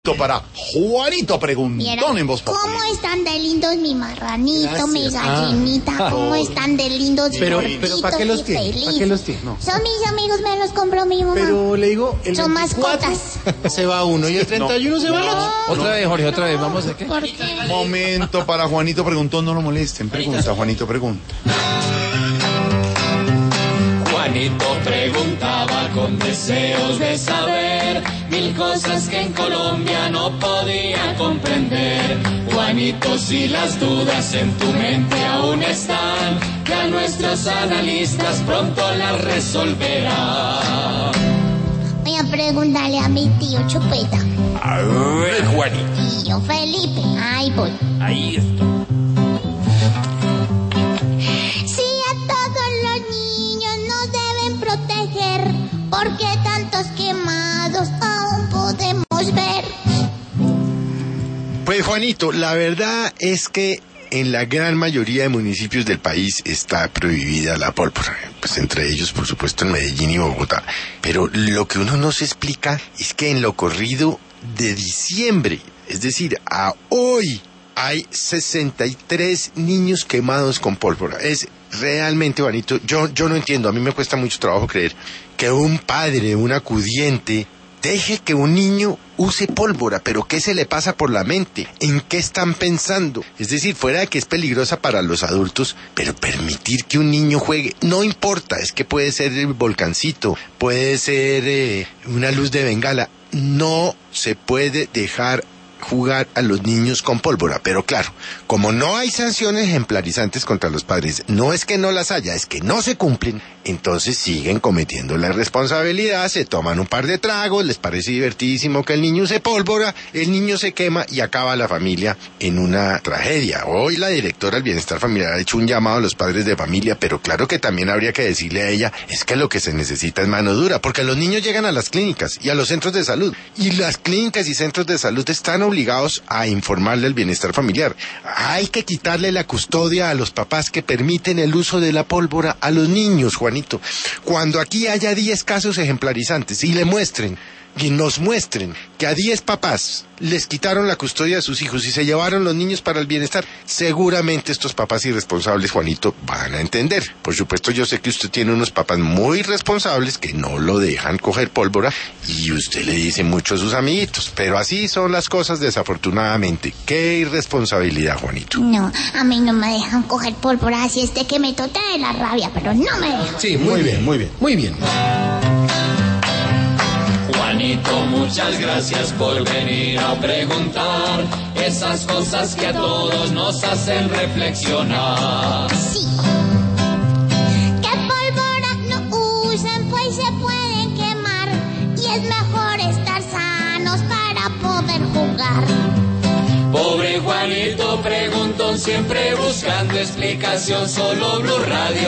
Para Juanito Preguntón en Voz Populi. ¿Cómo están de lindos mi marranito, mi gallinita? ¿Cómo están de lindos mis Pero gorditos ¿para qué los y tiene? felices? ¿Para qué los tiene? No. Son mis amigos, me los compró mi mamá. Pero le digo, el Son 24 mascotas. se va uno y el 31 se va el otro. Otra vez, Jorge, otra vez, vamos a qué. ¿Por qué? Momento para Juanito Preguntón, no lo molesten. Pregunta, Juanito, pregunta. Juanito preguntaba con deseos de saber mil cosas que en Colombia no podía comprender. Juanito, si las dudas en tu mente aún están, ya nuestros analistas pronto las resolverán. Voy a preguntarle a mi tío Chupeta. A ver, Juanito. Tío Felipe, ahí voy. Ahí está. Si a todos los niños nos deben proteger, ¿por qué tantos quemados aún podemos ver? Pues Juanito, la verdad es que en la gran mayoría de municipios del país está prohibida la pólvora, pues entre ellos por supuesto en Medellín y Bogotá. Pero lo que uno no se explica es que en lo corrido de diciembre, es decir, a hoy, hay 63 niños quemados con pólvora. Es realmente, Juanito, yo no entiendo, a mí me cuesta mucho trabajo creer que un padre, un acudiente, deje que un niño use pólvora, pero ¿qué se le pasa por la mente? ¿En qué están pensando? Es decir, fuera de que es peligrosa para los adultos, pero permitir que un niño juegue, no importa, es que puede ser el volcancito, puede ser una luz de bengala, no se puede dejar jugar a los niños con pólvora, pero claro, como no hay sanciones ejemplarizantes contra los padres, no es que no las haya, es que no se cumplen, entonces siguen cometiendo la irresponsabilidad, se toman un par de tragos, les parece divertidísimo que el niño use pólvora, el niño se quema y acaba la familia en una tragedia. Hoy la directora del Bienestar Familiar ha hecho un llamado a los padres de familia, pero claro que también habría que decirle a ella, es que lo que se necesita es mano dura, porque los niños llegan a las clínicas y a los centros de salud, y las clínicas y centros de salud están obligados a informarle al bienestar familiar. Hay que quitarle la custodia a los papás que permiten el uso de la pólvora a los niños, Juanito. Cuando aquí haya 10 casos ejemplarizantes y nos muestren que a 10 papás les quitaron la custodia de sus hijos y se llevaron los niños para el bienestar, seguramente estos papás irresponsables, Juanito, van a entender. Por supuesto, yo sé que usted tiene unos papás muy responsables que no lo dejan coger pólvora y usted le dice mucho a sus amiguitos, pero así son las cosas desafortunadamente. ¡Qué irresponsabilidad, Juanito! No, a mí no me dejan coger pólvora, así es de que me tote de la rabia, pero no me dejan. Sí, muy bien, muy bien, muy bien. Juanito, muchas gracias por venir a preguntar esas cosas que a todos nos hacen reflexionar. Sí. Que pólvora no usen, pues se pueden quemar. Y es mejor estar sanos para poder jugar. Pobre Juanito preguntón, siempre buscando explicación, solo Blue Radio.